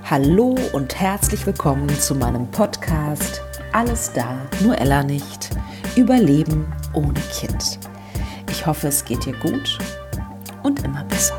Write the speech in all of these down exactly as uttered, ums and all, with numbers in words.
Hallo und herzlich willkommen zu meinem Podcast Alles da, nur Ella nicht. Überleben ohne Kind. Ich hoffe, es geht dir gut und immer besser.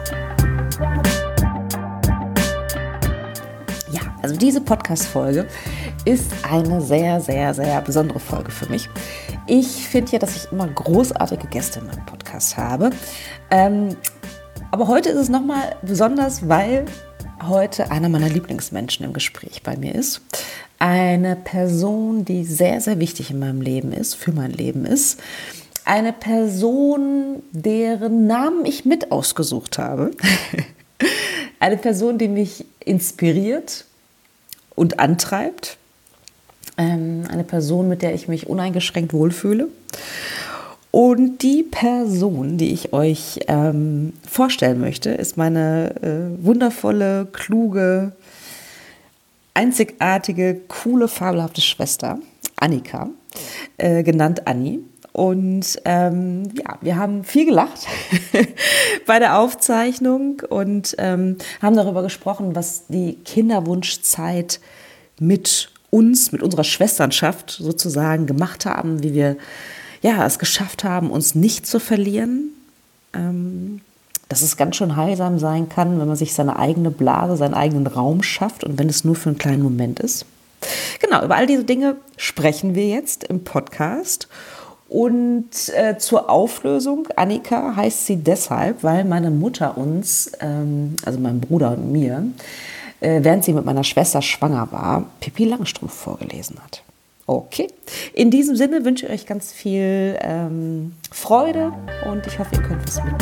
Ja, also diese Podcast-Folge ist eine sehr, sehr, sehr besondere Folge für mich. Ich finde ja, dass ich immer großartige Gäste in meinem Podcast habe. Ähm, aber heute ist es nochmal besonders, weil heute einer meiner Lieblingsmenschen im Gespräch bei mir ist. Eine Person, die sehr, sehr wichtig in meinem Leben ist, für mein Leben ist. Eine Person, deren Namen ich mit ausgesucht habe. Eine Person, die mich inspiriert und antreibt. Eine Person, mit der ich mich uneingeschränkt wohlfühle. Und die Person, die ich euch ähm, vorstellen möchte, ist meine äh, wundervolle, kluge, einzigartige, coole, fabelhafte Schwester, Annika, äh, genannt Anni. Und ähm, ja, wir haben viel gelacht bei der Aufzeichnung und ähm, haben darüber gesprochen, was die Kinderwunschzeit mit uns, mit unserer Schwesternschaft sozusagen gemacht haben, wie wir ja, es geschafft haben, uns nicht zu verlieren, ähm, dass es ganz schön heilsam sein kann, wenn man sich seine eigene Blase, seinen eigenen Raum schafft und wenn es nur für einen kleinen Moment ist. Genau, über all diese Dinge sprechen wir jetzt im Podcast. Und äh, zur Auflösung, Annika heißt sie deshalb, weil meine Mutter uns, ähm, also meinem Bruder und mir, äh, während sie mit meiner Schwester schwanger war, Pippi Langstrumpf vorgelesen hat. Okay, in diesem Sinne wünsche ich euch ganz viel ähm, Freude und ich hoffe, ihr könnt was mitnehmen.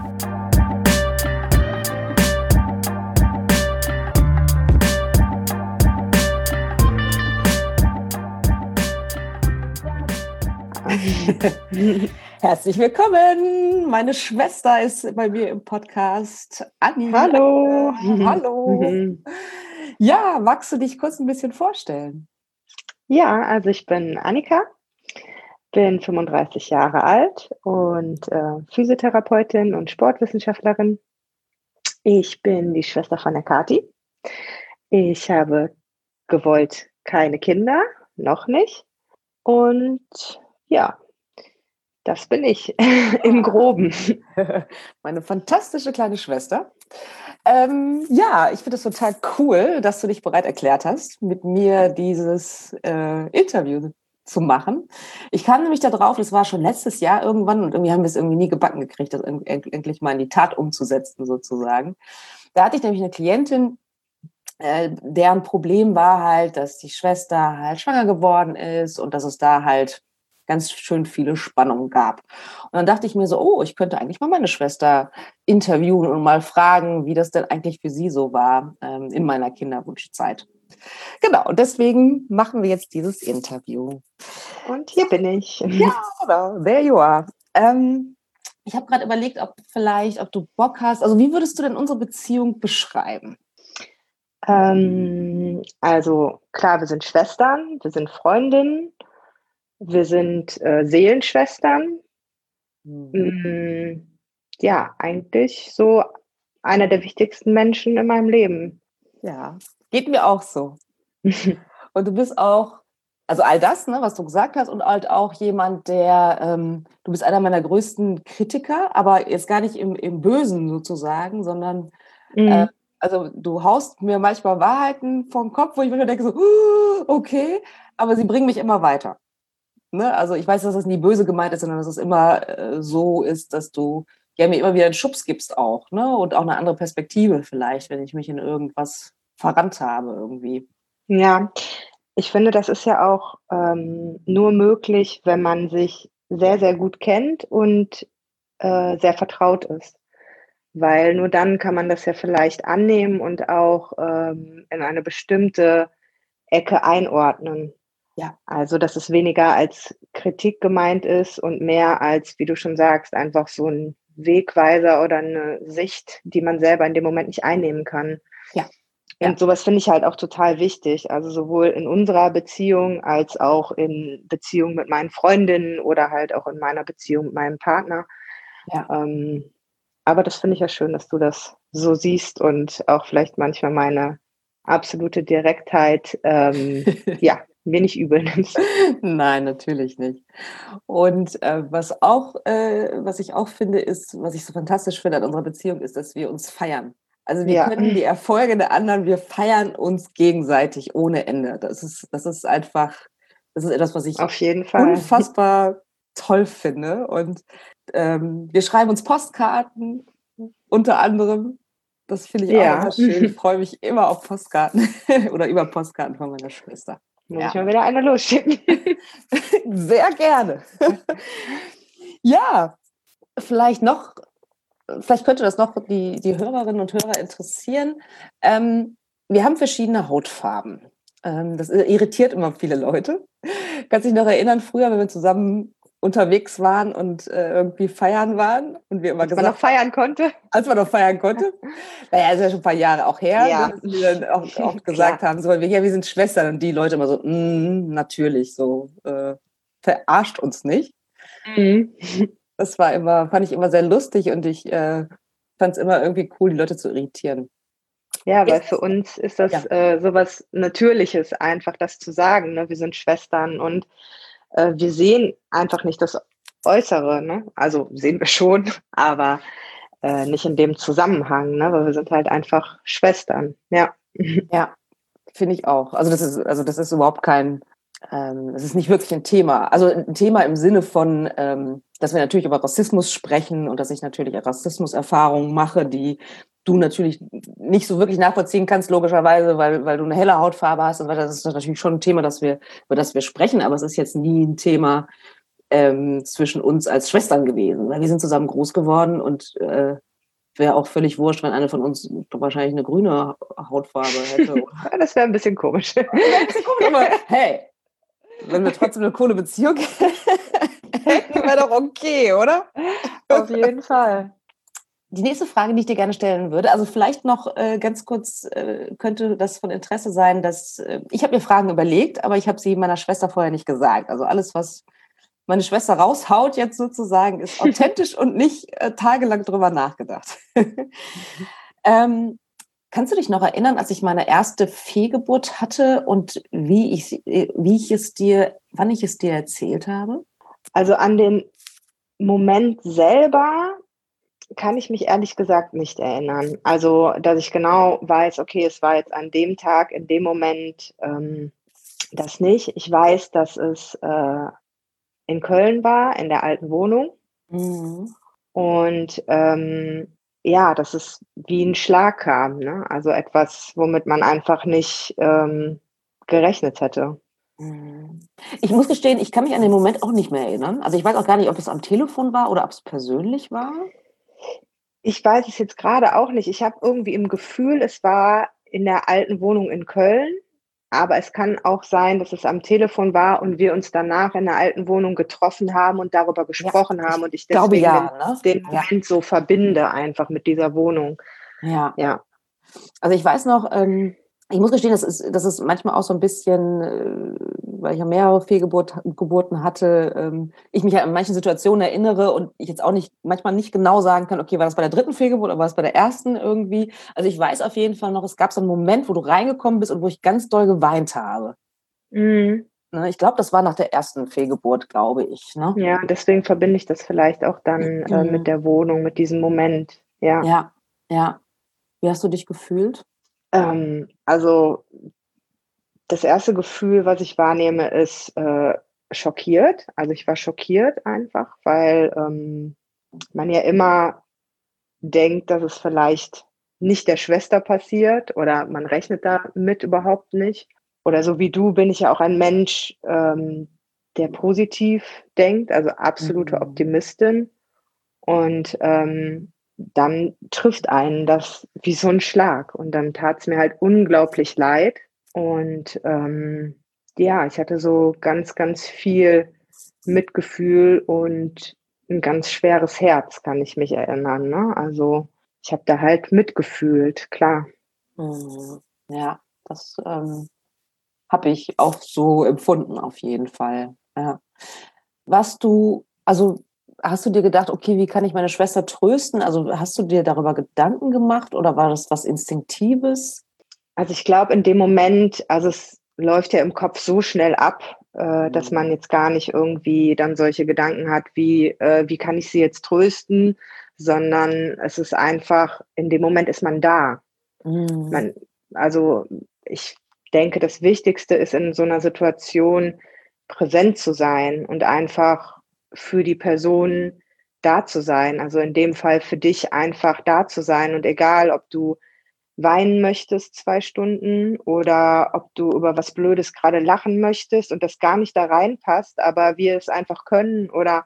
Herzlich willkommen, meine Schwester ist bei mir im Podcast, Anni. Hallo. Hallo. Ja, magst du dich kurz ein bisschen vorstellen? Ja, also ich bin Annika, bin fünfunddreißig Jahre alt und äh, Physiotherapeutin und Sportwissenschaftlerin. Ich bin die Schwester von der Kathi. Ich habe gewollt keine Kinder, noch nicht. Und ja, das bin ich im Groben. Meine fantastische kleine Schwester. Ähm, ja, ich finde es total cool, dass du dich bereit erklärt hast, mit mir dieses äh, Interview zu machen. Ich kam nämlich da drauf, das war schon letztes Jahr irgendwann und irgendwie haben wir es irgendwie nie gebacken gekriegt, das endlich mal in die Tat umzusetzen sozusagen. Da hatte ich nämlich eine Klientin, äh, deren Problem war halt, dass die Schwester halt schwanger geworden ist und dass es da halt ganz schön viele Spannungen gab. Und dann dachte ich mir so, oh, ich könnte eigentlich mal meine Schwester interviewen und mal fragen, wie das denn eigentlich für sie so war ähm, in meiner Kinderwunschzeit. Genau, und deswegen machen wir jetzt dieses Interview. Und hier bin ich. Ja, genau, there you are. Ähm, ich habe gerade überlegt, ob vielleicht, ob du Bock hast, also wie würdest du denn unsere Beziehung beschreiben? Ähm, also klar, wir sind Schwestern, wir sind Freundinnen. Wir sind äh, Seelenschwestern. Mhm. Ja, eigentlich so einer der wichtigsten Menschen in meinem Leben. Ja, geht mir auch so. Und du bist auch, also all das, ne, was du gesagt hast, und halt auch jemand, der, ähm, du bist einer meiner größten Kritiker, aber jetzt gar nicht im, im Bösen sozusagen, sondern Mhm. äh, also du haust mir manchmal Wahrheiten vom Kopf, wo ich mir denke so, uh, okay, aber sie bringen mich immer weiter. Ne? Also ich weiß, dass das nie böse gemeint ist, sondern dass es immer äh, so ist, dass du ja, mir immer wieder einen Schubs gibst auch, ne? Und auch eine andere Perspektive vielleicht, wenn ich mich in irgendwas verrannt habe irgendwie. Ja, ich finde, das ist ja auch ähm, nur möglich, wenn man sich sehr, sehr gut kennt und äh, sehr vertraut ist. Weil nur dann kann man das ja vielleicht annehmen und auch ähm, in eine bestimmte Ecke einordnen. Ja. Also, dass es weniger als Kritik gemeint ist und mehr als, wie du schon sagst, einfach so ein Wegweiser oder eine Sicht, die man selber in dem Moment nicht einnehmen kann. Ja. Und Ja. sowas finde ich halt auch total wichtig. Also sowohl in unserer Beziehung als auch in Beziehung mit meinen Freundinnen oder halt auch in meiner Beziehung mit meinem Partner. Ja. Ähm, aber das finde ich ja schön, dass du das so siehst und auch vielleicht manchmal meine absolute Direktheit, ähm, ja, mir nicht übel nimmst. Nein, natürlich nicht. Und äh, was auch, äh, was ich auch finde, ist, was ich so fantastisch finde an unserer Beziehung, ist, dass wir uns feiern. Also wir Ja. können die Erfolge der anderen, wir feiern uns gegenseitig ohne Ende. Das ist, das ist einfach, das ist etwas, was ich Auf jeden Fall. unfassbar toll finde. Und ähm, wir schreiben uns Postkarten, unter anderem. Das finde ich auch Ja. immer schön. Ich freue mich immer auf Postkarten oder über Postkarten von meiner Schwester. Muss Ja. ich mal wieder eine losschicken. Sehr gerne. Ja, vielleicht noch, vielleicht könnte das noch die, die Hörerinnen und Hörer interessieren. Ähm, wir haben verschiedene Hautfarben. Ähm, das irritiert immer viele Leute. Kannst dich noch erinnern, früher, wenn wir zusammen unterwegs waren und äh, irgendwie feiern waren und wir immer Als gesagt man noch feiern konnte. Als man noch feiern konnte. Naja, das ist ja schon ein paar Jahre auch her, Ja. ne, dass wir dann auch, auch gesagt haben, so, ja, wir sind Schwestern und die Leute immer so, mm, natürlich, so, äh, verarscht uns nicht. Mhm. Das war immer, fand ich immer sehr lustig und ich äh, fand es immer irgendwie cool, die Leute zu irritieren. Ja, weil Jetzt, für uns ist das ja. äh, sowas Natürliches, einfach das zu sagen. Ne? Wir sind Schwestern und äh, wir sehen einfach nicht das Äußere. Ne? Also sehen wir schon, aber äh, nicht in dem Zusammenhang, ne? Weil wir sind halt einfach Schwestern. Ja. Ja, finde ich auch. Also das ist, also das ist überhaupt kein, ähm, das ist nicht wirklich ein Thema. Also ein Thema im Sinne von, ähm, dass wir natürlich über Rassismus sprechen und dass ich natürlich Rassismuserfahrungen mache, die du natürlich nicht so wirklich nachvollziehen kannst, logischerweise, weil, weil du eine helle Hautfarbe hast. Und das ist natürlich schon ein Thema, das wir, über das wir sprechen, aber es ist jetzt nie ein Thema ähm, zwischen uns als Schwestern gewesen. Weil wir sind zusammen groß geworden und äh, wäre auch völlig wurscht, wenn eine von uns wahrscheinlich eine grüne Hautfarbe hätte. Ja, das wäre ein bisschen komisch. Das wäre ein bisschen komisch, aber hey, wenn wir trotzdem eine coole Beziehung hätten, wäre doch okay, oder? Auf jeden Fall. Die nächste Frage, die ich dir gerne stellen würde, also vielleicht noch äh, ganz kurz, äh, könnte das von Interesse sein, dass äh, ich habe mir Fragen überlegt, aber ich habe sie meiner Schwester vorher nicht gesagt. Also alles, was meine Schwester raushaut jetzt sozusagen, ist authentisch und nicht äh, tagelang drüber nachgedacht. ähm, kannst du dich noch erinnern, als ich meine erste Fehlgeburt hatte und wie ich, wie ich es dir, wann ich es dir erzählt habe? Also an den Moment selber kann ich mich ehrlich gesagt nicht erinnern. Also, dass ich genau weiß, okay, es war jetzt an dem Tag, in dem Moment, ähm, das nicht. Ich weiß, dass es äh, in Köln war, in der alten Wohnung. Mhm. Und ähm, ja, dass es wie ein Schlag kam, ne? Also etwas, womit man einfach nicht ähm, gerechnet hätte. Ich muss gestehen, ich kann mich an den Moment auch nicht mehr erinnern. Also ich weiß auch gar nicht, ob es am Telefon war oder ob es persönlich war. Ich weiß es jetzt gerade auch nicht. Ich habe irgendwie im Gefühl, es war in der alten Wohnung in Köln, aber es kann auch sein, dass es am Telefon war und wir uns danach in der alten Wohnung getroffen haben und darüber gesprochen Ja, haben und ich glaube deswegen ja, den, ne? den Ja. Moment so verbinde einfach mit dieser Wohnung. Ja. Ja. Also ich weiß noch, ähm, ich muss gestehen, das ist, das ist manchmal auch so ein bisschen, äh, weil ich ja mehrere Fehlgeburten hatte, ähm, ich mich ja in manchen Situationen erinnere und ich jetzt auch nicht, manchmal nicht genau sagen kann, okay, war das bei der dritten Fehlgeburt oder war das bei der ersten irgendwie? Also ich weiß auf jeden Fall noch, es gab so einen Moment, wo du reingekommen bist und wo ich ganz doll geweint habe. Mhm. Ne, ich glaube, das war nach der ersten Fehlgeburt, glaube ich. Ne? Ja, deswegen verbinde ich das vielleicht auch dann äh, mit der Wohnung, mit diesem Moment. Ja. Ja, ja. Wie hast du dich gefühlt? Ähm, also das erste Gefühl, was ich wahrnehme, ist äh, schockiert. Also ich war schockiert einfach, weil ähm, man ja immer denkt, dass es vielleicht nicht der Schwester passiert oder man rechnet damit überhaupt nicht. Oder so wie du bin ich ja auch ein Mensch, ähm, der positiv denkt, also absolute Optimistin. Und ähm, dann trifft einen das wie so ein Schlag. Und dann tat es mir halt unglaublich leid. Und ähm, ja, ich hatte so ganz, ganz viel Mitgefühl und ein ganz schweres Herz, kann ich mich erinnern. Ne? Also ich habe da halt mitgefühlt, klar. Ja, das ähm, habe ich auch so empfunden, auf jeden Fall. Ja. Warst du, also hast du dir gedacht, okay, wie kann ich meine Schwester trösten? Also hast du dir darüber Gedanken gemacht oder war das was Instinktives? Also ich glaube in dem Moment, also es läuft ja im Kopf so schnell ab, äh, dass man jetzt gar nicht irgendwie dann solche Gedanken hat wie, äh, wie kann ich sie jetzt trösten, sondern es ist einfach, in dem Moment ist man da. Mhm. Man, also ich denke, das Wichtigste ist in so einer Situation präsent zu sein und einfach für die Person da zu sein. Also in dem Fall für dich einfach da zu sein und egal, ob du weinen möchtest zwei Stunden oder ob du über was Blödes gerade lachen möchtest und das gar nicht da reinpasst, aber wir es einfach können oder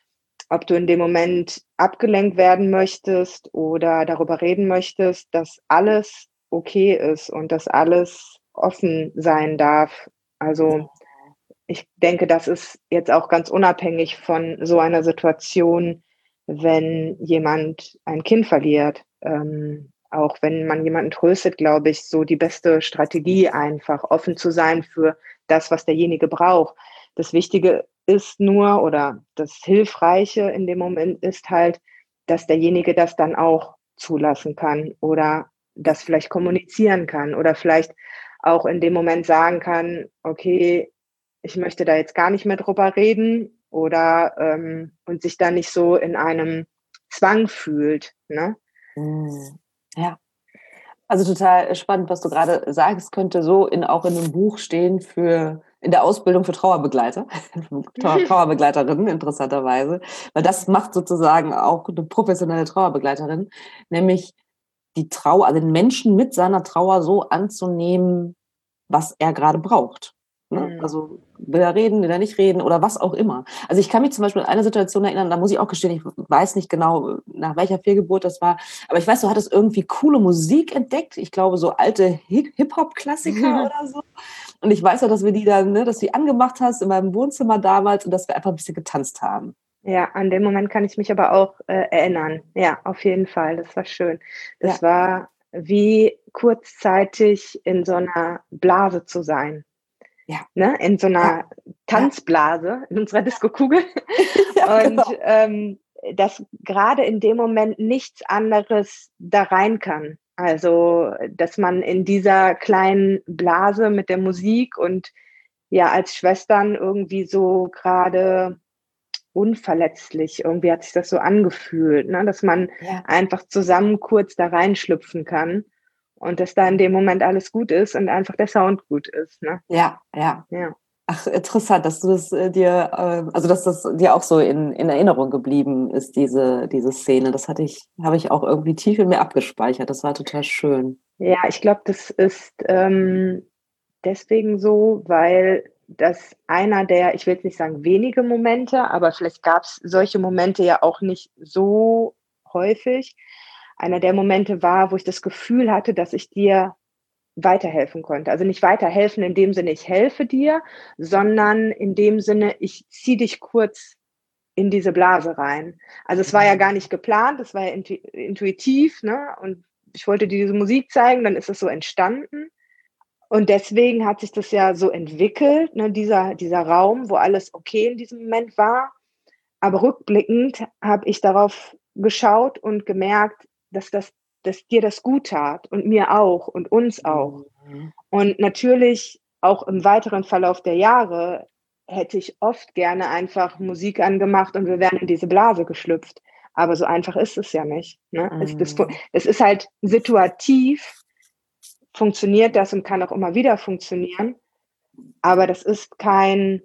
ob du in dem Moment abgelenkt werden möchtest oder darüber reden möchtest, dass alles okay ist und dass alles offen sein darf. Also ich denke, das ist jetzt auch ganz unabhängig von so einer Situation, wenn jemand ein Kind verliert. Ähm, auch wenn man jemanden tröstet, glaube ich, so die beste Strategie einfach offen zu sein für das, was derjenige braucht. Das Wichtige ist nur oder das Hilfreiche in dem Moment ist halt, dass derjenige das dann auch zulassen kann oder das vielleicht kommunizieren kann oder vielleicht auch in dem Moment sagen kann, okay, ich möchte da jetzt gar nicht mehr drüber reden oder ähm, und sich dann nicht so in einem Zwang fühlt, ne? Mhm. Ja. Also total spannend, was du gerade sagst, könnte so in, auch in einem Buch stehen für in der Ausbildung für Trauerbegleiter, Trauer, Trauerbegleiterinnen interessanterweise, weil das macht sozusagen auch eine professionelle Trauerbegleiterin, nämlich die Trauer, also den Menschen mit seiner Trauer so anzunehmen, was er gerade braucht. Ne? Mhm. Also will er reden, will er nicht reden oder was auch immer. Also ich kann mich zum Beispiel an eine Situation erinnern, da muss ich auch gestehen, ich weiß nicht genau, nach welcher Fehlgeburt das war, aber ich weiß, du hattest irgendwie coole Musik entdeckt, ich glaube so alte Hip-Hop-Klassiker oder so. Und ich weiß ja, dass wir die dann, ne, dass du die angemacht hast in meinem Wohnzimmer damals und dass wir einfach ein bisschen getanzt haben. Ja, an den Moment kann ich mich aber auch, äh, erinnern. Ja, auf jeden Fall, das war schön. Ja, Das war wie kurzzeitig in so einer Blase zu sein, ja, ne? In so ja, einer ja, Tanzblase in unserer Diskokugel. ja, Und, genau. ähm, dass gerade in dem Moment nichts anderes da rein kann. Also, dass man in dieser kleinen Blase mit der Musik und ja, als Schwestern irgendwie so gerade unverletzlich. Irgendwie hat sich das so angefühlt, ne, dass man Ja. einfach zusammen kurz da reinschlüpfen kann und dass da in dem Moment alles gut ist und einfach der Sound gut ist, ne? Ja, ja. Ja. Ach, interessant, dass du das äh, dir, äh, also dass das dir auch so in, in Erinnerung geblieben ist, diese, diese Szene. Das hatte ich, habe ich auch irgendwie tief in mir abgespeichert. Das war total schön. Ja, ich glaube, das ist, ähm, deswegen so, weil das einer der, ich will jetzt nicht sagen wenige Momente, aber vielleicht gab es solche Momente ja auch nicht so häufig. Einer der Momente war, wo ich das Gefühl hatte, dass ich dir weiterhelfen konnte. Also nicht weiterhelfen in dem Sinne, ich helfe dir, sondern in dem Sinne, ich ziehe dich kurz in diese Blase rein. Also es war ja gar nicht geplant, es war ja intu intuitiv, ne? Und ich wollte dir diese Musik zeigen, dann ist es so entstanden. Und deswegen hat sich das ja so entwickelt, ne, dieser, dieser Raum, wo alles okay in diesem Moment war. Aber rückblickend habe ich darauf geschaut und gemerkt, dass das, dass dir das gut tat und mir auch und uns auch. Mhm. Und natürlich auch im weiteren Verlauf der Jahre hätte ich oft gerne einfach Musik angemacht und wir wären in diese Blase geschlüpft. Aber so einfach ist es ja nicht. Ne? Es, das, Mhm. es ist halt situativ, funktioniert das und kann auch immer wieder funktionieren, aber das ist kein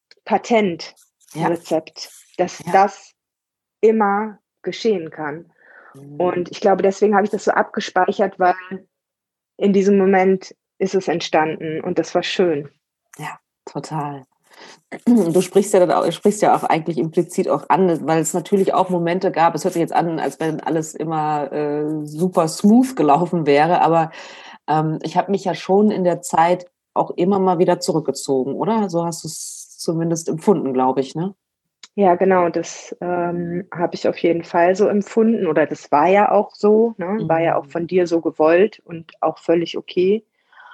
Ja, Patentrezept, dass ja. das immer geschehen kann. Mhm. Und ich glaube, deswegen habe ich das so abgespeichert, weil in diesem Moment ist es entstanden und das war schön. Ja, total. Du sprichst ja dann auch, sprichst ja auch eigentlich implizit auch an, weil es natürlich auch Momente gab, es hört sich jetzt an, als wenn alles immer äh, super smooth gelaufen wäre, aber ähm, ich habe mich ja schon in der Zeit auch immer mal wieder zurückgezogen, oder? So hast du es zumindest empfunden, glaube ich, ne? Ja, genau, das, ähm, habe ich auf jeden Fall so empfunden oder das war ja auch so, ne? War ja auch Mhm. von dir so gewollt und auch völlig okay.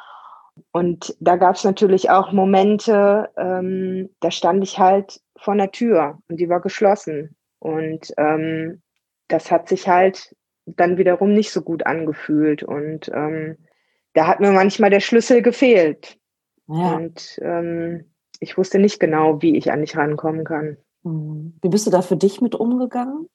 Und da gab's natürlich auch Momente, ähm, da stand ich halt vor 'ner Tür und die war geschlossen. Und, ähm, das hat sich halt dann wiederum nicht so gut angefühlt. Und, ähm, da hat mir manchmal der Schlüssel gefehlt. Ja. Und ähm, ich wusste nicht genau, wie ich an dich rankommen kann. Wie bist du da für dich mit umgegangen?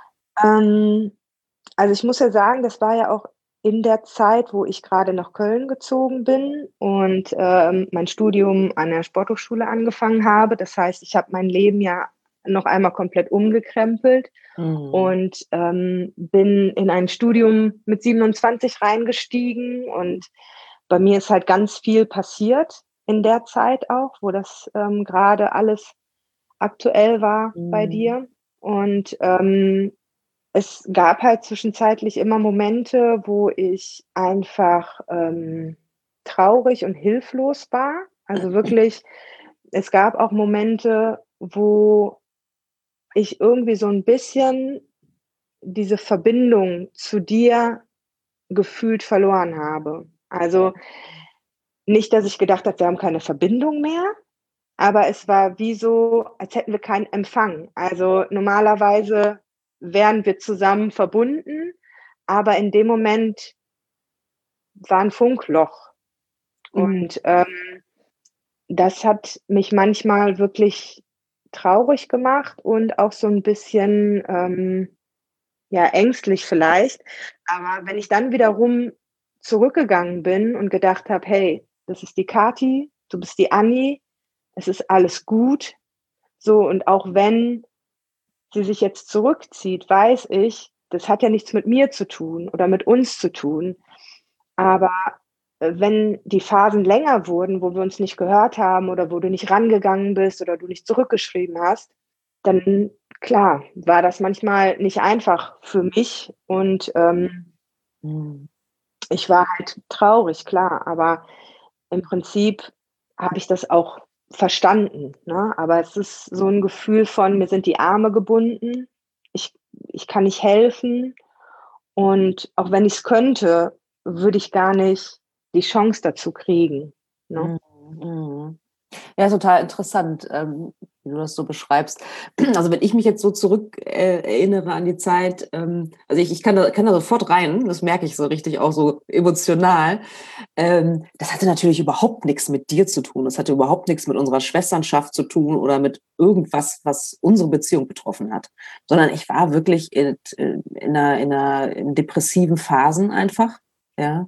Ähm, also ich muss ja sagen, das war ja auch in der Zeit, wo ich gerade nach Köln gezogen bin und ähm, mein Studium an der Sporthochschule angefangen habe. Das heißt, ich habe mein Leben ja noch einmal komplett umgekrempelt Mhm. und ähm, bin in ein Studium mit siebenundzwanzig reingestiegen. Und bei mir ist halt ganz viel passiert in der Zeit auch, wo das ähm, gerade alles aktuell war bei Mhm. dir. Und ähm, es gab halt zwischenzeitlich immer Momente, wo ich einfach ähm, traurig und hilflos war. Also wirklich, es gab auch Momente, wo ich irgendwie so ein bisschen diese Verbindung zu dir gefühlt verloren habe. Also nicht, dass ich gedacht habe, wir haben keine Verbindung mehr, aber es war wie so, als hätten wir keinen Empfang. Also normalerweise wären wir zusammen verbunden, aber in dem Moment war ein Funkloch. Mhm. Und ähm, das hat mich manchmal wirklich traurig gemacht und auch so ein bisschen ähm, ja, ängstlich vielleicht. Aber wenn ich dann wiederum zurückgegangen bin und gedacht habe: „Hey, das ist die Kathi, du bist die Anni, es ist alles gut." So, und auch wenn sie sich jetzt zurückzieht, weiß ich, das hat ja nichts mit mir zu tun oder mit uns zu tun. Aber, äh, wenn die Phasen länger wurden, wo wir uns nicht gehört haben oder wo du nicht rangegangen bist oder du nicht zurückgeschrieben hast, dann klar, war das manchmal nicht einfach für mich und, ähm, Mhm. ich war halt traurig, klar, aber im Prinzip habe ich das auch verstanden, ne? Aber es ist so 'n Gefühl von, mir sind die Arme gebunden, ich ich kann nicht helfen und auch wenn ich's könnte, würde ich gar nicht die Chance dazu kriegen, ne? Mhm. Mhm. Ja, total interessant, ähm, wie du das so beschreibst. Also wenn ich mich jetzt so zurück äh, erinnere an die Zeit, ähm, also ich, ich kann, da, kann da sofort rein, das merke ich so richtig auch so emotional. Ähm, das hatte natürlich überhaupt nichts mit dir zu tun. Das hatte überhaupt nichts mit unserer Schwesternschaft zu tun oder mit irgendwas, was unsere Beziehung betroffen hat. Sondern ich war wirklich in, in, einer, in, einer, in depressiven Phasen einfach. Ja.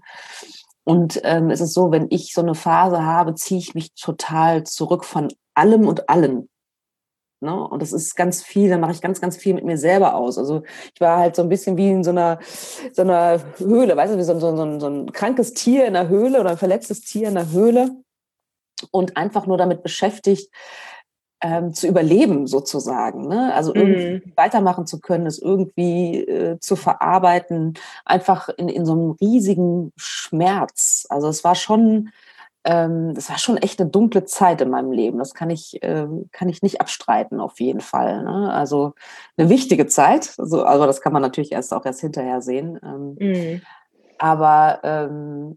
Und ähm, es ist so, wenn ich so eine Phase habe, ziehe ich mich total zurück von allem und allen. Ne? Und das ist ganz viel, da mache ich ganz, ganz viel mit mir selber aus. Also ich war halt so ein bisschen wie in so einer, so einer Höhle, weißt du, wie so, so, so, so ein krankes Tier in der Höhle oder ein verletztes Tier in der Höhle und einfach nur damit beschäftigt, ähm, zu überleben sozusagen. Ne? Also irgendwie Mhm. weitermachen zu können, es irgendwie äh, zu verarbeiten, einfach in, in so einem riesigen Schmerz. Also es war schon, ähm, das war schon echt eine dunkle Zeit in meinem Leben. Das kann ich, ähm, kann ich nicht abstreiten, auf jeden Fall. Ne? Also eine wichtige Zeit. Also, also das kann man natürlich erst auch erst hinterher sehen. Ähm, Mhm. aber ähm,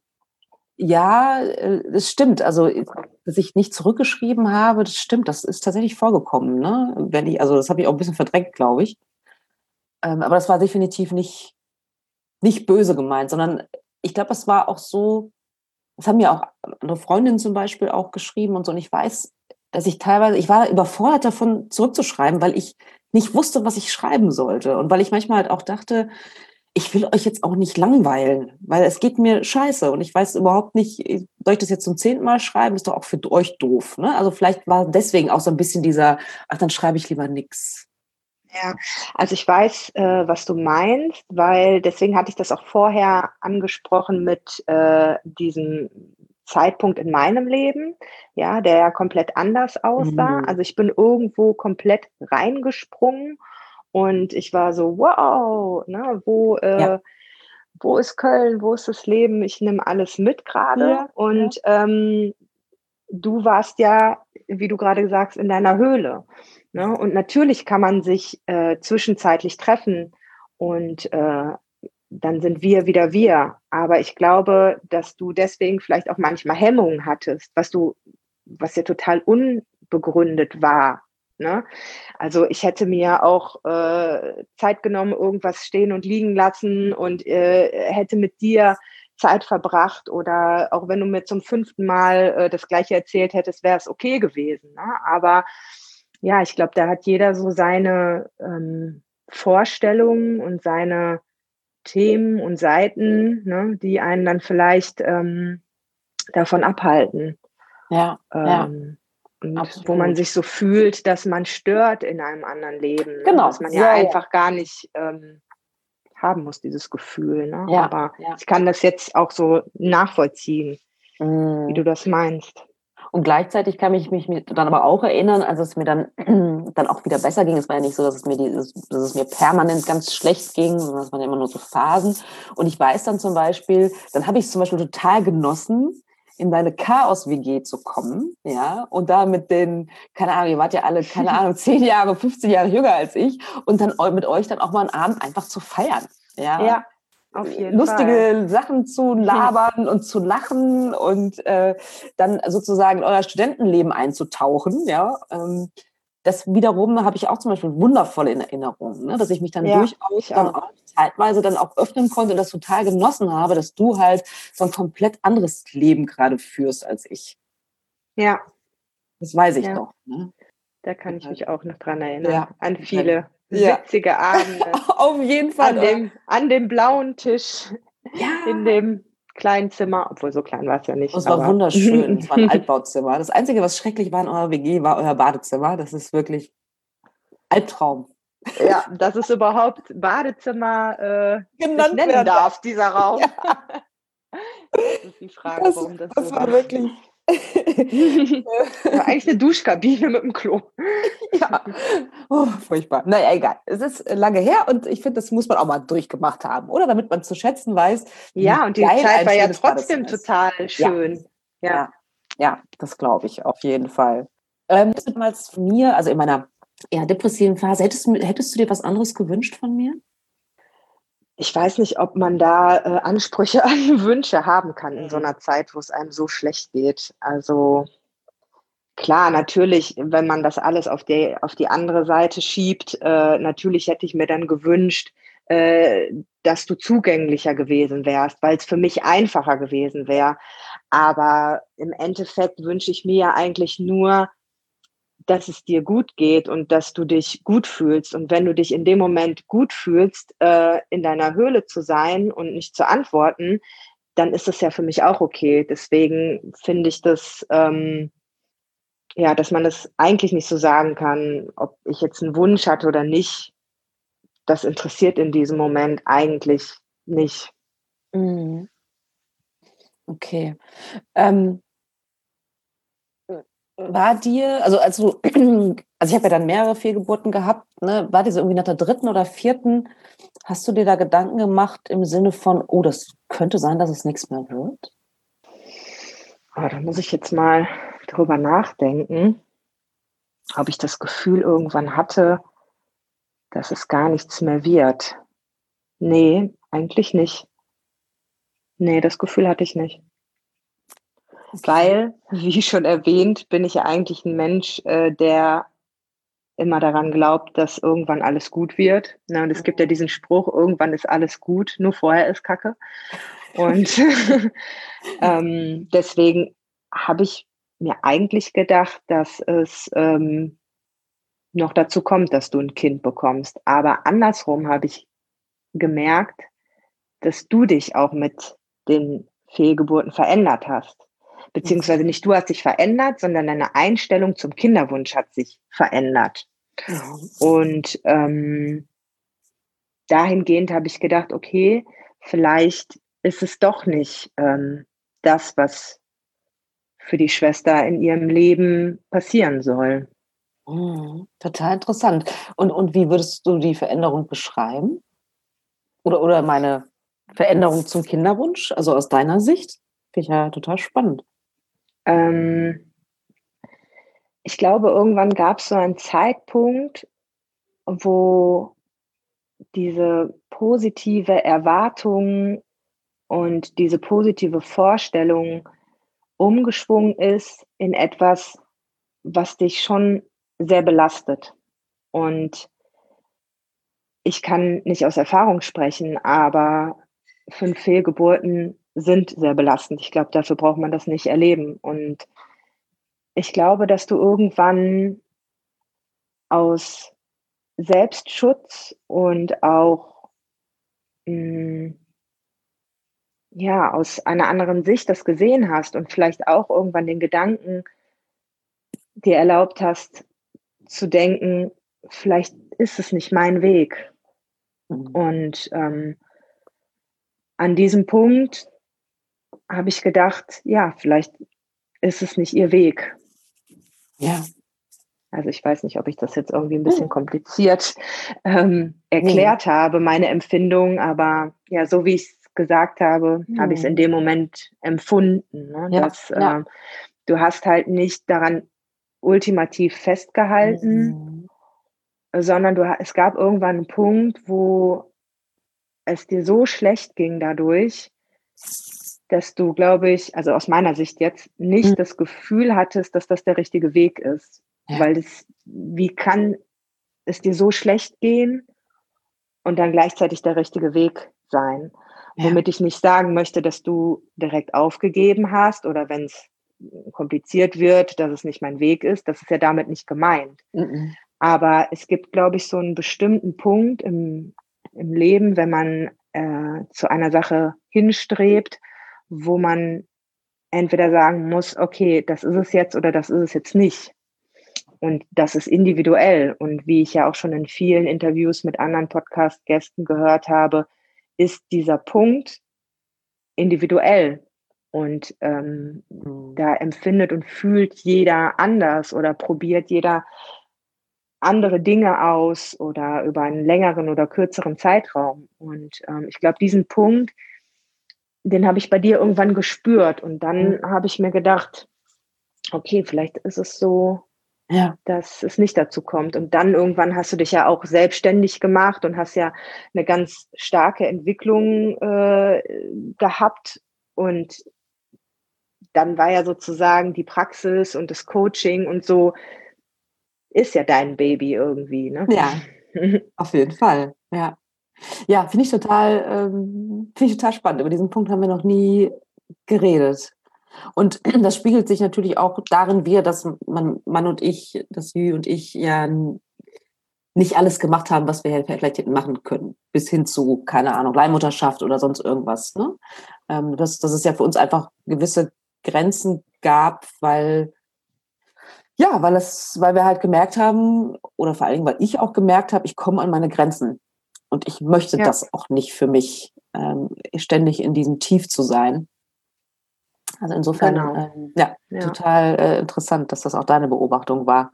ja, äh, das stimmt. Also, dass ich nicht zurückgeschrieben habe, das stimmt. Das ist tatsächlich vorgekommen. Ne? Wenn ich, also das habe ich auch ein bisschen verdrängt, glaube ich. Ähm, aber das war definitiv nicht, nicht böse gemeint, sondern ich glaube, das war auch so. Das haben mir auch eine Freundin zum Beispiel auch geschrieben und so. Und ich weiß, dass ich teilweise, ich war überfordert davon zurückzuschreiben, weil ich nicht wusste, was ich schreiben sollte. Und weil ich manchmal halt auch dachte, ich will euch jetzt auch nicht langweilen, weil es geht mir scheiße. Und ich weiß überhaupt nicht, soll ich das jetzt zum zehnten Mal schreiben? Ist doch auch für euch doof. Ne? Also vielleicht war deswegen auch so ein bisschen dieser, ach, dann schreibe ich lieber nix. Ja, also ich weiß, äh, was du meinst, weil deswegen hatte ich das auch vorher angesprochen mit äh, diesem Zeitpunkt in meinem Leben, ja, der ja komplett anders aussah. Mhm. Also ich bin irgendwo komplett reingesprungen und ich war so, wow, ne, wo, Ja. äh, wo ist Köln, wo ist das Leben? Ich nehme alles mit gerade. Ja, ja. Und ähm, du warst ja, wie du gerade sagst, in deiner Höhle, ne? Und natürlich kann man sich äh, zwischenzeitlich treffen und äh, dann sind wir wieder wir. Aber ich glaube, dass du deswegen vielleicht auch manchmal Hemmungen hattest, was du, was ja total unbegründet war. Ne? Also ich hätte mir auch äh, Zeit genommen, irgendwas stehen und liegen lassen und äh, hätte mit dir Zeit verbracht oder auch wenn du mir zum fünften Mal äh, das Gleiche erzählt hättest, wäre es okay gewesen. Ne? Aber ja, ich glaube, da hat jeder so seine ähm, Vorstellungen und seine Themen und Seiten, ne, die einen dann vielleicht ähm, davon abhalten. Ja, ja, Ähm, und wo man absolut. sich so fühlt, dass man stört in einem anderen Leben, ne? Genau, Was man ja ja, ja. einfach gar nicht ähm, haben muss, dieses Gefühl. Ne? Ja, Aber ja. ich kann das jetzt auch so nachvollziehen, Mhm. wie du das meinst. Und gleichzeitig kann ich mich mit- dann aber auch erinnern, als es mir dann, dann auch wieder besser ging. Es war ja nicht so, dass es mir, die, dass es mir permanent ganz schlecht ging, sondern es waren ja immer nur so Phasen. Und ich weiß dann zum Beispiel, dann habe ich es zum Beispiel total genossen, in deine Chaos-W G zu kommen, ja, und da mit den, keine Ahnung, ihr wart ja alle, keine Ahnung, zehn Jahre, fünfzehn Jahre jünger als ich, und dann eu- mit euch dann auch mal einen Abend einfach zu feiern, ja. Ja, auf jeden Lustige Fall. Sachen zu labern und zu lachen und äh, dann sozusagen in euer Studentenleben einzutauchen, ja. Ähm, das wiederum habe ich auch zum Beispiel wundervoll in Erinnerung, ne? Dass ich mich dann Ja, durchaus ich dann auch. auch zeitweise dann auch öffnen konnte und das total genossen habe, dass du halt so ein komplett anderes Leben gerade führst als ich. Ja, Das weiß ich ja. doch. Ne? Da kann ich mich auch noch dran erinnern. Ja. An viele Ja. witzige Abende. Auf jeden Fall. An dem, an dem blauen Tisch Ja. in dem kleinen Zimmer, obwohl so klein war es ja nicht. Es war aber wunderschön. Es war ein Altbauzimmer. Das Einzige, was schrecklich war in eurer W G, war euer Badezimmer. Das ist wirklich Albtraum. Ja, dass es überhaupt Badezimmer äh, sich Genannt nennen werden darf, dieser Raum. Ja. Das ist die Frage, Das, warum das, das so war war. wirklich. Aber eigentlich eine Duschkabine mit dem Klo. Ja, oh, furchtbar. Naja, egal. Es ist lange her und ich finde, das muss man auch mal durchgemacht haben, oder? Damit man zu schätzen weiß, wie Ja, und die geil Zeit ein war ja schönes trotzdem Badezimmer ist. total schön. Ja. Ja, ja, das glaube ich auf jeden Fall. Ähm, damals von mir, also in meiner eher depressiven Phase, hättest, du- hättest du dir was anderes gewünscht von mir? Ich weiß nicht, ob man da äh, Ansprüche an Wünsche haben kann in so Mhm. einer Zeit, wo es einem so schlecht geht. Also klar, natürlich, wenn man das alles auf die, auf die andere Seite schiebt, äh, natürlich hätte ich mir dann gewünscht, äh, dass du zugänglicher gewesen wärst, weil es für mich einfacher gewesen wäre. Aber im Endeffekt wünsche ich mir ja eigentlich nur, dass es dir gut geht und dass du dich gut fühlst. Und wenn du dich in dem Moment gut fühlst, äh, in deiner Höhle zu sein und nicht zu antworten, dann ist das ja für mich auch okay. Deswegen finde ich das, ähm, ja, dass man das eigentlich nicht so sagen kann, ob ich jetzt einen Wunsch hatte oder nicht. Das interessiert in diesem Moment eigentlich nicht. Mhm. Okay. Ähm, war dir, also als du, also ich habe ja dann mehrere Fehlgeburten gehabt, ne? War dir so irgendwie nach der dritten oder vierten, hast du dir da Gedanken gemacht im Sinne von, oh, das könnte sein, dass es nichts mehr wird? Aber da muss ich jetzt mal drüber nachdenken, ob ich das Gefühl irgendwann hatte, dass es gar nichts mehr wird. Nee, eigentlich nicht. Nee, das Gefühl hatte ich nicht. Weil, wie schon erwähnt, bin ich ja eigentlich ein Mensch, äh, der immer daran glaubt, dass irgendwann alles gut wird. Na, und es gibt ja diesen Spruch, irgendwann ist alles gut, nur vorher ist Kacke. Und ähm, deswegen habe ich mir eigentlich gedacht, dass es ähm, noch dazu kommt, dass du ein Kind bekommst. Aber andersrum habe ich gemerkt, dass du dich auch mit den Fehlgeburten verändert hast. Beziehungsweise nicht du hast dich verändert, sondern deine Einstellung zum Kinderwunsch hat sich verändert. Mhm. Und ähm, dahingehend habe ich gedacht, okay, vielleicht ist es doch nicht ähm, das, was für die Schwester in ihrem Leben passieren soll. Mhm. Total interessant. Und, und wie würdest du die Veränderung beschreiben? Oder, oder meine Veränderung zum Kinderwunsch, also aus deiner Sicht? Finde ich ja total spannend. Ähm, ich glaube, irgendwann gab es so einen Zeitpunkt, wo diese positive Erwartung und diese positive Vorstellung umgeschwungen ist in etwas, was dich schon sehr belastet. Und ich kann nicht aus Erfahrung sprechen, aber fünf Fehlgeburten sind sehr belastend. Ich glaube, dafür braucht man das nicht erleben. Und ich glaube, dass du irgendwann aus Selbstschutz und auch mh, ja, aus einer anderen Sicht das gesehen hast und vielleicht auch irgendwann den Gedanken dir erlaubt hast zu denken, vielleicht ist es nicht mein Weg. Mhm. Und ähm, an diesem Punkt habe ich gedacht, ja, vielleicht ist es nicht ihr Weg. Ja. Also ich weiß nicht, ob ich das jetzt irgendwie ein bisschen kompliziert ähm, erklärt Nee. habe, meine Empfindung, aber ja, so wie ich es gesagt habe, Mhm. habe ich es in dem Moment empfunden, ne? Ja, Dass ja. äh, du hast halt nicht daran ultimativ festgehalten, Mhm. sondern du, es gab irgendwann einen Punkt, wo es dir so schlecht ging dadurch, dass du, glaube ich, also aus meiner Sicht jetzt, Mhm. nicht das Gefühl hattest, dass das der richtige Weg ist. Ja. Weil das, wie kann es dir so schlecht gehen und dann gleichzeitig der richtige Weg sein? Ja. Womit ich nicht sagen möchte, dass du direkt aufgegeben hast oder wenn es kompliziert wird, dass es nicht mein Weg ist. Das ist ja damit nicht gemeint. Mhm. Aber es gibt, glaube ich, so einen bestimmten Punkt im, im Leben, wenn man äh, zu einer Sache hinstrebt, wo man entweder sagen muss, okay, das ist es jetzt oder das ist es jetzt nicht. Und das ist individuell. Und wie ich ja auch schon in vielen Interviews mit anderen Podcast-Gästen gehört habe, ist dieser Punkt individuell. Und ähm, Mhm. da empfindet und fühlt jeder anders oder probiert jeder andere Dinge aus oder über einen längeren oder kürzeren Zeitraum. Und ähm, ich glaube, diesen Punkt, den habe ich bei dir irgendwann gespürt. Und dann Mhm. habe ich mir gedacht, okay, vielleicht ist es so, Ja. dass es nicht dazu kommt. Und dann irgendwann hast du dich ja auch selbstständig gemacht und hast ja eine ganz starke Entwicklung äh, gehabt. Und dann war ja sozusagen die Praxis und das Coaching und so ist ja dein Baby irgendwie, ne? Ja, auf jeden Fall. Ja. Ja, finde ich total, ähm, finde ich total spannend. Über diesen Punkt haben wir noch nie geredet. Und das spiegelt sich natürlich auch darin wider, dass man, Mann und ich, dass Jü und ich ja nicht alles gemacht haben, was wir vielleicht hätten machen können. Bis hin zu, keine Ahnung, Leihmutterschaft oder sonst irgendwas. Ne? Ähm, dass, dass es ja für uns einfach gewisse Grenzen gab, weil, ja, weil es, weil wir halt gemerkt haben, oder vor allen Dingen, weil ich auch gemerkt habe, ich komme an meine Grenzen. Und ich möchte Ja. das auch nicht für mich, ähm, ständig in diesem Tief zu sein. Also insofern, Genau. ähm, ja, Ja. total äh, interessant, dass das auch deine Beobachtung war.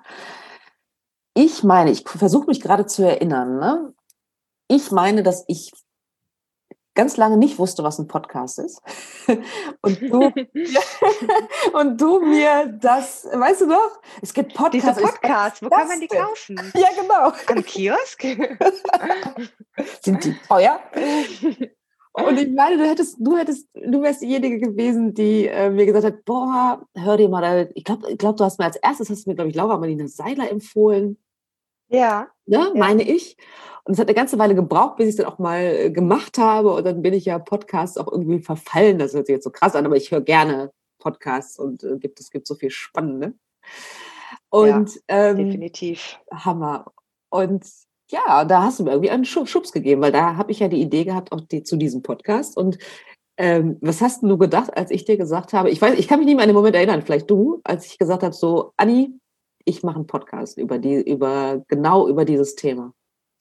Ich meine, ich versuche mich gerade zu erinnern, ne? Ich meine, dass ich ganz lange nicht wusste, was ein Podcast ist. Und du, ja, und du mir das, weißt du noch? Es gibt Podcasts. Diese Podcasts, wo kann man die kaufen? Ja, genau. Am Kiosk? Sind die teuer? Und ich meine, du hättest, du hättest, du wärst diejenige gewesen, die äh, mir gesagt hat, boah, hör dir mal, ich glaube, ich glaub, du hast mir als erstes, hast du mir, glaube ich, Laura Marlina Seiler empfohlen. Ja. Ne, ja. meine ich. Und es hat eine ganze Weile gebraucht, bis ich es dann auch mal gemacht habe. Und dann bin ich ja Podcasts auch irgendwie verfallen. Das hört sich jetzt so krass an, aber ich höre gerne Podcasts und äh, gibt, es gibt so viel Spannende. Und ja, ähm, definitiv. Hammer. Und ja, da hast du mir irgendwie einen Schubs gegeben, weil da habe ich ja die Idee gehabt, auch die, zu diesem Podcast. Und ähm, was hast du gedacht, als ich dir gesagt habe, ich weiß, ich kann mich nicht mehr an den Moment erinnern, vielleicht du, als ich gesagt habe, so, Anni, ich mache einen Podcast über die, über genau über dieses Thema.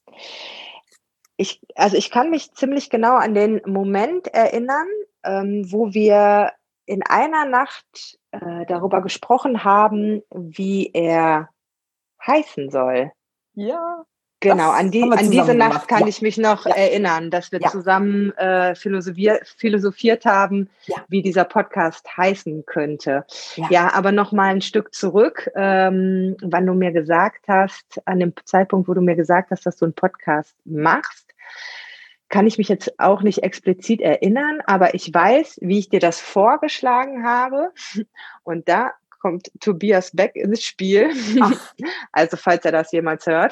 Ich, also ich kann mich ziemlich genau an den Moment erinnern, ähm, wo wir in einer Nacht äh, darüber gesprochen haben, wie er heißen soll. Ja. Genau, an, die, an diese Nacht gemacht. kann ja. ich mich noch ja. erinnern, dass wir ja. zusammen äh, philosophier, philosophiert haben, ja. wie dieser Podcast heißen könnte. Ja, ja aber noch mal ein Stück zurück, ähm, wann du mir gesagt hast, an dem Zeitpunkt, wo du mir gesagt hast, dass du einen Podcast machst, kann ich mich jetzt auch nicht explizit erinnern, aber ich weiß, wie ich dir das vorgeschlagen habe. Und da kommt Tobias Beck ins Spiel. Ach. Also falls er das jemals hört.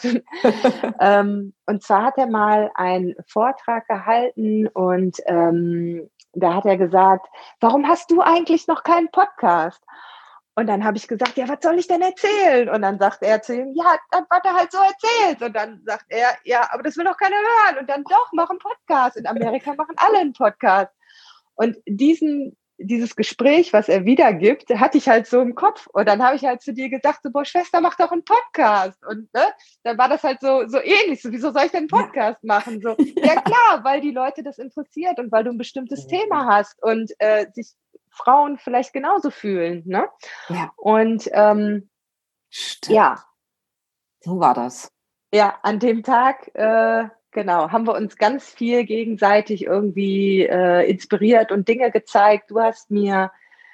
ähm, und zwar hat er mal einen Vortrag gehalten und ähm, da hat er gesagt, warum hast du eigentlich noch keinen Podcast? Und dann habe ich gesagt, ja, was soll ich denn erzählen? Und dann sagt er zu ihm, ja, das, was er halt so erzählt. Und dann sagt er, ja, aber das will doch keiner hören. Und dann doch, mach einen Podcast. In Amerika machen alle einen Podcast. Und diesen, dieses Gespräch, was er wiedergibt, hatte ich halt so im Kopf. Und dann habe ich halt zu dir gesagt, so, boah, Schwester, mach doch einen Podcast. Und ne, dann war das halt so, so ähnlich. So, wieso soll ich denn einen Podcast ja. machen? So, ja. ja klar, weil die Leute das interessiert und weil du ein bestimmtes ja. Thema hast und äh, sich Frauen vielleicht genauso fühlen. Ne? Ja. Und ähm, ja. So war das. Ja, an dem Tag, äh, genau, haben wir uns ganz viel gegenseitig irgendwie äh, inspiriert und Dinge gezeigt. Du hast mir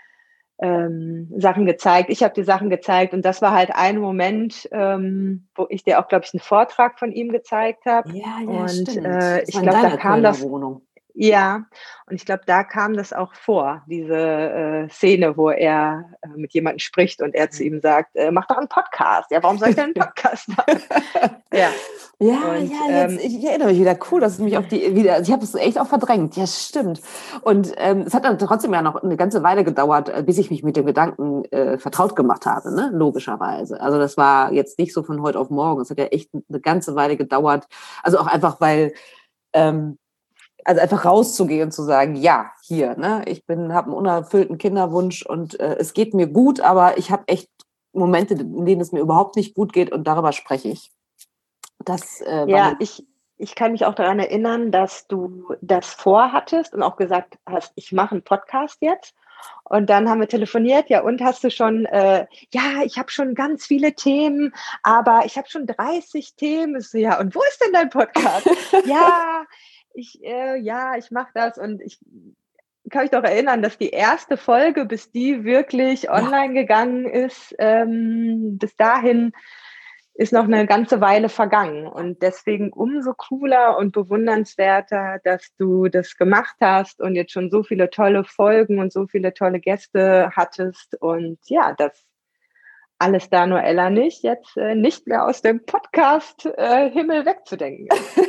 ähm, Sachen gezeigt, ich habe dir Sachen gezeigt und das war halt ein Moment, ähm, wo ich dir auch, glaube ich, einen Vortrag von ihm gezeigt habe. Ja, ja, und stimmt. Äh, ich glaube, da kam das. Wohnung. Ja, und ich glaube, da kam das auch vor, diese äh, Szene, wo er äh, mit jemandem spricht und er zu ihm sagt, äh, mach doch einen Podcast. Ja, warum soll ich denn einen Podcast machen? ja, ja, und, ja ähm, jetzt, ich erinnere mich wieder, cool, dass es mich auf die, wieder, ich habe es echt auch verdrängt, ja, stimmt. Und ähm, es hat dann trotzdem ja noch eine ganze Weile gedauert, bis ich mich mit dem Gedanken äh, vertraut gemacht habe, ne? Logischerweise. Also das war jetzt nicht so von heute auf morgen, es hat ja echt eine ganze Weile gedauert, also auch einfach, weil ähm, also einfach rauszugehen und zu sagen, ja, hier, ne, ich bin, habe einen unerfüllten Kinderwunsch und äh, es geht mir gut, aber ich habe echt Momente, in denen es mir überhaupt nicht gut geht und darüber spreche ich. Das äh, ja, ich, ich kann mich auch daran erinnern, dass du das vorhattest und auch gesagt hast, ich mache einen Podcast jetzt. Und dann haben wir telefoniert, ja, und hast du schon, äh, ja, ich habe schon ganz viele Themen, aber ich habe schon dreißig Themen. Ich so, ja, und wo ist denn dein Podcast? ja, ich, äh, ja, ich mache das und ich kann mich doch erinnern, dass die erste Folge, bis die wirklich online ja. gegangen ist, ähm, bis dahin ist noch eine ganze Weile vergangen und deswegen umso cooler und bewundernswerter, dass du das gemacht hast und jetzt schon so viele tolle Folgen und so viele tolle Gäste hattest und ja, das alles da nur Ella nicht, jetzt äh, nicht mehr aus dem Podcast äh, Himmel wegzudenken.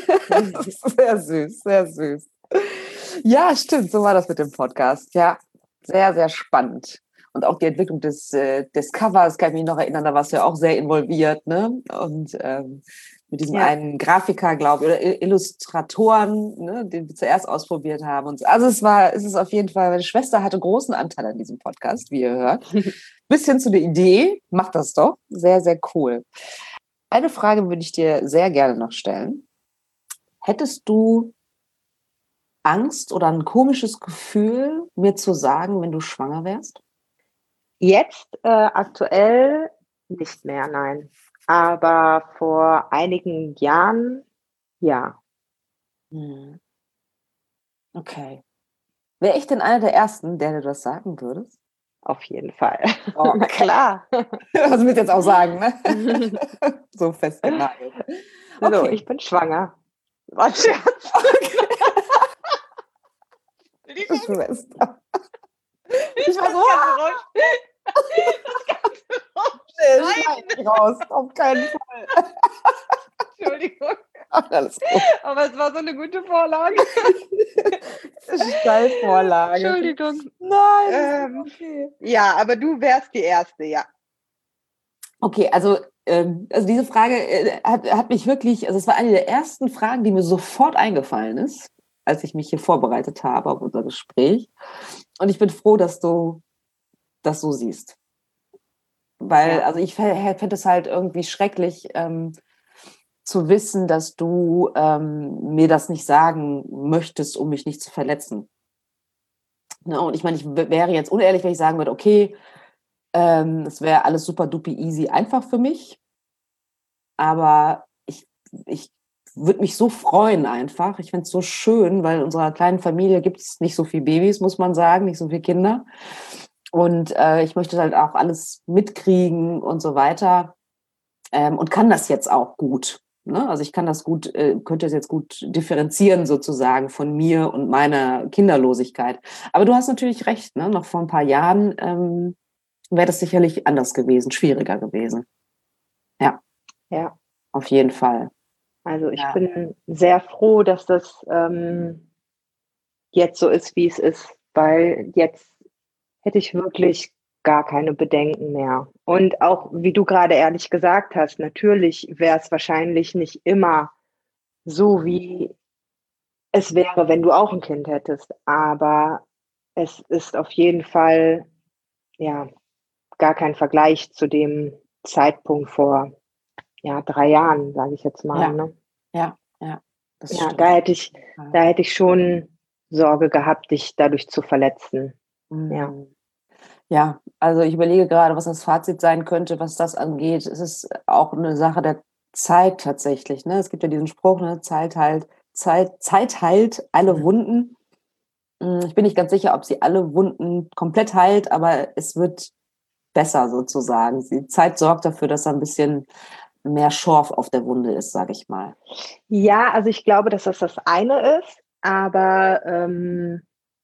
Sehr süß, sehr süß. Ja, stimmt, so war das mit dem Podcast. Ja, sehr, sehr spannend. Und auch die Entwicklung des, äh, des Covers, kann ich mich noch erinnern, da warst du ja auch sehr involviert, ne? Und ähm, mit diesem ja. einen Grafiker, glaube ich, oder Illustratoren, ne, den wir zuerst ausprobiert haben. Und so. Also es war, es ist auf jeden Fall, meine Schwester hatte großen Anteil an diesem Podcast, wie ihr hört. Bis hin zu der Idee, mach das doch. Sehr, sehr cool. Eine Frage würde ich dir sehr gerne noch stellen. Hättest du Angst oder ein komisches Gefühl, mir zu sagen, wenn du schwanger wärst? Jetzt äh, aktuell nicht mehr, nein. Aber vor einigen Jahren, ja. Hm. Okay. Wäre ich denn einer der Ersten, der dir das sagen würdest? Auf jeden Fall. Oh, na klar. Was willst du jetzt auch sagen, ne? So festgenagelt. Okay. So, ich bin schwanger. Was, Scherz? Okay. Schwester. Ich war so... Das ganze Raum. Nein, raus, auf keinen Fall. Entschuldigung. Ach, alles gut. Aber es war so eine gute Vorlage. Steilvorlage. Entschuldigung. Nein, ähm, okay. Ja, aber du wärst die Erste, ja. Okay, also, ähm, also diese Frage äh, hat, hat mich wirklich, also es war eine der ersten Fragen, die mir sofort eingefallen ist, als ich mich hier vorbereitet habe auf unser Gespräch. Und ich bin froh, dass du das so siehst. Weil, ja. also ich fände es halt irgendwie schrecklich, ähm, zu wissen, dass du ähm, mir das nicht sagen möchtest, um mich nicht zu verletzen. Ne? Und ich meine, ich w- wäre jetzt unehrlich, wenn ich sagen würde, okay, ähm, es wäre alles super dupi easy einfach für mich, aber ich, ich würde mich so freuen einfach. Ich finde es so schön, weil in unserer kleinen Familie gibt es nicht so viele Babys, muss man sagen, nicht so viele Kinder. Und äh, ich möchte halt auch alles mitkriegen und so weiter ähm, und kann das jetzt auch gut. Ne? Also ich kann das gut, äh, könnte das jetzt gut differenzieren sozusagen von mir und meiner Kinderlosigkeit. Aber du hast natürlich recht, ne? Noch vor ein paar Jahren ähm, wäre das sicherlich anders gewesen, schwieriger gewesen. Ja, ja. Auf jeden Fall. Also ich ja. bin sehr froh, dass das ähm, jetzt so ist, wie es ist, weil jetzt hätte ich wirklich gar keine Bedenken mehr. Und auch, wie du gerade ehrlich gesagt hast, natürlich wäre es wahrscheinlich nicht immer so, wie es wäre, wenn du auch ein Kind hättest. Aber es ist auf jeden Fall, ja, gar kein Vergleich zu dem Zeitpunkt vor, ja, drei Jahren, sage ich jetzt mal. Ja, Ne? ja, ja. Das Ja, stimmt. da hätte ich, da hätte ich schon Sorge gehabt, dich dadurch zu verletzen. Mhm. Ja. Ja, also ich überlege gerade, was das Fazit sein könnte, was das angeht. Es ist auch eine Sache der Zeit tatsächlich. Ne? Es gibt ja diesen Spruch, ne? Zeit heilt, Zeit, Zeit heilt alle Wunden. Ich bin nicht ganz sicher, ob sie alle Wunden komplett heilt, aber es wird besser sozusagen. Die Zeit sorgt dafür, dass da ein bisschen mehr Schorf auf der Wunde ist, sage ich mal. Ja, also ich glaube, dass das das eine ist, aber ähm,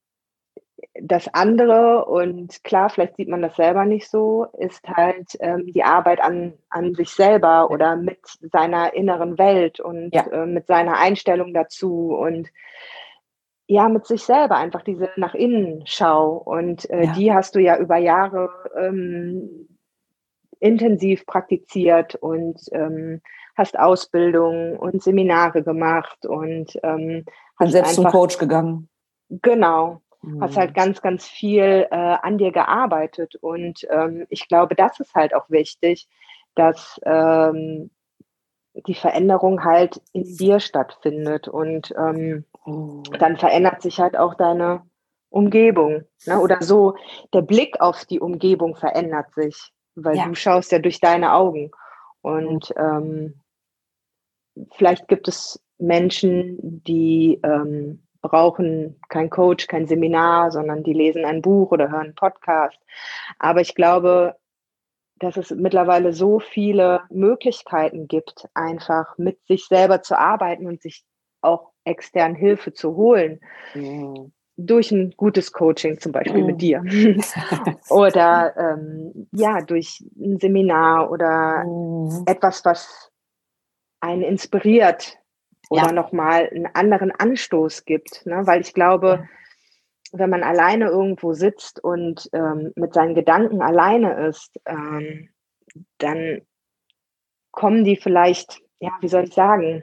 das andere, und klar, vielleicht sieht man das selber nicht so, ist halt ähm, die Arbeit an, an sich selber oder mit seiner inneren Welt und Ja. äh, mit seiner Einstellung dazu und ja, mit sich selber einfach diese nach innen Schau. Und äh, Ja. die hast du ja über Jahre ähm, intensiv praktiziert und ähm, hast Ausbildungen und Seminare gemacht und ähm, Bin hast selbst zum einfach, Coach gegangen. genau, Mhm. hast halt ganz, ganz viel äh, an dir gearbeitet. Und ähm, ich glaube, das ist halt auch wichtig, dass ähm, die Veränderung halt in dir stattfindet. Und ähm, Mhm. dann verändert sich halt auch deine Umgebung. Ne? Oder so, der Blick auf die Umgebung verändert sich, weil Ja. du schaust ja durch deine Augen. Und ähm, vielleicht gibt es Menschen, die ähm, brauchen kein Coach, kein Seminar, sondern die lesen ein Buch oder hören einen Podcast. Aber ich glaube, dass es mittlerweile so viele Möglichkeiten gibt, einfach mit sich selber zu arbeiten und sich auch extern Hilfe zu holen. Mhm. Durch ein gutes Coaching, zum Beispiel mit dir. Mhm. Oder ähm, ja, durch ein Seminar oder Mhm. etwas, was einen inspiriert oder Ja. nochmal einen anderen Anstoß gibt. Ne? Weil ich glaube, wenn man alleine irgendwo sitzt und ähm, mit seinen Gedanken alleine ist, ähm, dann kommen die vielleicht, ja, wie soll ich sagen,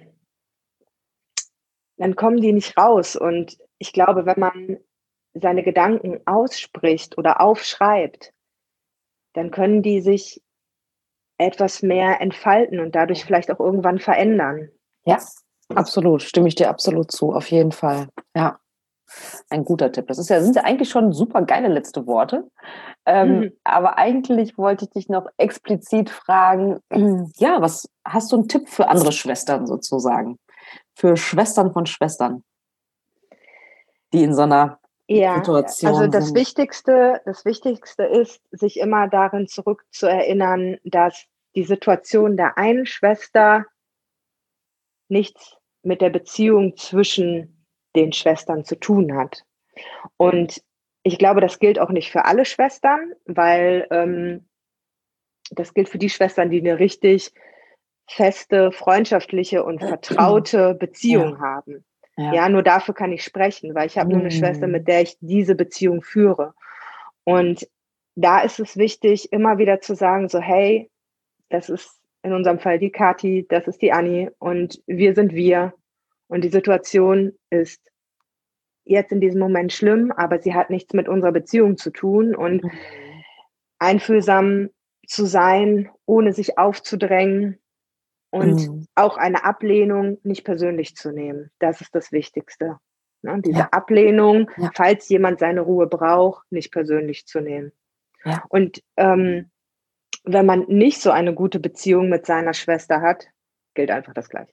dann kommen die nicht raus. Und ich glaube, wenn man seine Gedanken ausspricht oder aufschreibt, dann können die sich etwas mehr entfalten und dadurch vielleicht auch irgendwann verändern. Ja, absolut. Stimme ich dir absolut zu, auf jeden Fall. Ja, ein guter Tipp. Das ist ja, sind ja eigentlich schon super geile letzte Worte. Ähm, Mhm. aber eigentlich wollte ich dich noch explizit fragen, ja, was hast du einen Tipp für andere Schwestern sozusagen? Für Schwestern von Schwestern, die in so einer Ja, also Situation das sind. Wichtigste, das Wichtigste ist, sich immer darin zurückzuerinnern, dass die Situation der einen Schwester nichts mit der Beziehung zwischen den Schwestern zu tun hat. Und ich glaube, das gilt auch nicht für alle Schwestern, weil ähm, das gilt für die Schwestern, die eine richtig feste, freundschaftliche und vertraute Beziehung Ja, haben. ja. Ja, nur dafür kann ich sprechen, weil ich habe nur eine Schwester, mit Mhm. der ich diese Beziehung führe. Und da ist es wichtig, immer wieder zu sagen, so, hey, das ist in unserem Fall die Kathi, das ist die Anni und wir sind wir. Und die Situation ist jetzt in diesem Moment schlimm, aber sie hat nichts mit unserer Beziehung zu tun. Und Mhm. einfühlsam zu sein, ohne sich aufzudrängen und Mhm. auch eine Ablehnung nicht persönlich zu nehmen. Das ist das Wichtigste. Ne? Diese Ja, Ablehnung, ja, falls jemand seine Ruhe braucht, nicht persönlich zu nehmen. ja. Und ähm, wenn man nicht so eine gute Beziehung mit seiner Schwester hat, gilt einfach das Gleiche.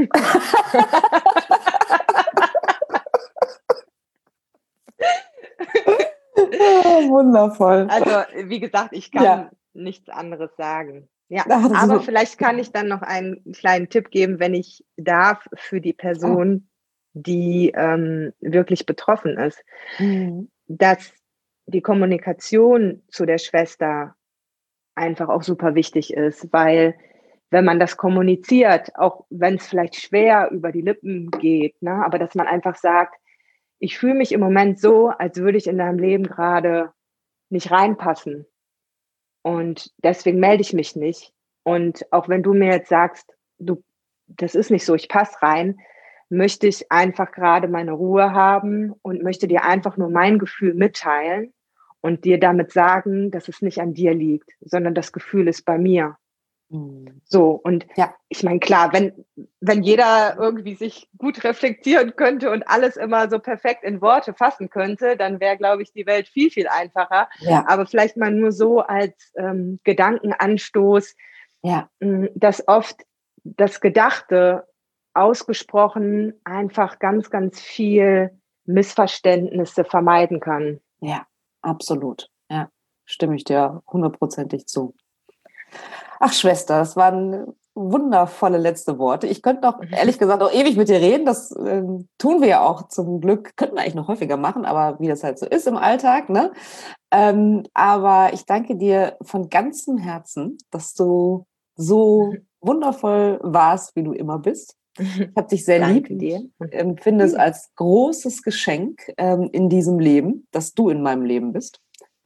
Ah, wundervoll. Also, wie gesagt, ich kann Ja, nichts anderes sagen. Ja, ach, das aber ist, vielleicht kann ich dann noch einen kleinen Tipp geben, wenn ich darf, für die ah, Person, die ähm, wirklich betroffen ist, mhm. dass die Kommunikation zu der Schwester einfach auch super wichtig ist, weil wenn man das kommuniziert, auch wenn es vielleicht schwer über die Lippen geht, ne, aber dass man einfach sagt, ich fühle mich im Moment so, als würde ich in deinem Leben gerade nicht reinpassen. Und deswegen melde ich mich nicht. Und auch wenn du mir jetzt sagst, du, das ist nicht so, ich passe rein, möchte ich einfach gerade meine Ruhe haben und möchte dir einfach nur mein Gefühl mitteilen und dir damit sagen, dass es nicht an dir liegt, sondern das Gefühl ist bei mir. Mhm. So, und ja, ich meine, klar, wenn, wenn jeder irgendwie sich gut reflektieren könnte und alles immer so perfekt in Worte fassen könnte, dann wäre, glaube ich, die Welt viel, viel einfacher. Ja. Aber vielleicht mal nur so als ähm, Gedankenanstoß, ja, dass oft das Gedachte ausgesprochen einfach ganz, ganz viel Missverständnisse vermeiden kann. Ja, absolut. Ja, stimme ich dir hundertprozentig zu. Ach, Schwester, das waren wundervolle letzte Worte. Ich könnte noch, ehrlich gesagt, auch ewig mit dir reden. Das äh, tun wir ja auch zum Glück. Könnten wir eigentlich noch häufiger machen, aber wie das halt so ist im Alltag, ne? Ähm, aber ich danke dir von ganzem Herzen, dass du so wundervoll warst, wie du immer bist. Ich habe dich sehr Danke lieb. dir. Ich empfinde es als großes Geschenk ähm, in diesem Leben, dass du in meinem Leben bist.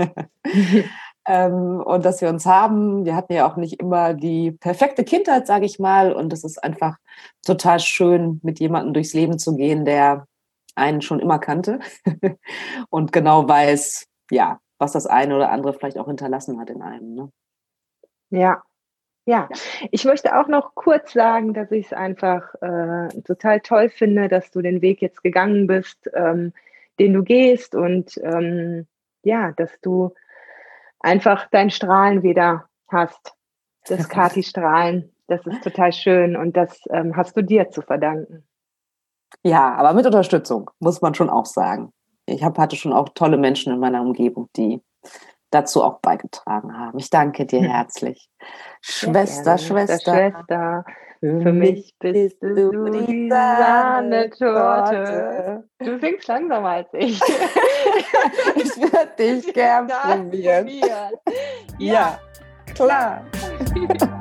ähm, und dass wir uns haben. Wir hatten ja auch nicht immer die perfekte Kindheit, sage ich mal. Und es ist einfach total schön, mit jemandem durchs Leben zu gehen, der einen schon immer kannte und genau weiß, ja, was das eine oder andere vielleicht auch hinterlassen hat in einem. Ne? Ja. Ja, ich möchte auch noch kurz sagen, dass ich es einfach äh, total toll finde, dass du den Weg jetzt gegangen bist, ähm, den du gehst und ähm, ja, dass du einfach dein Strahlen wieder hast, das Kati-Strahlen, das ist total schön und das ähm, hast du dir zu verdanken. Ja, aber mit Unterstützung, muss man schon auch sagen. Ich hab, hatte schon auch tolle Menschen in meiner Umgebung, die dazu auch beigetragen haben. Ich danke dir herzlich. Schwester, Schwester, Schwester, für mich bist du die Sahnetorte. Du singst langsamer als ich. Ich würde dich gern probieren. probieren. Ja, klar.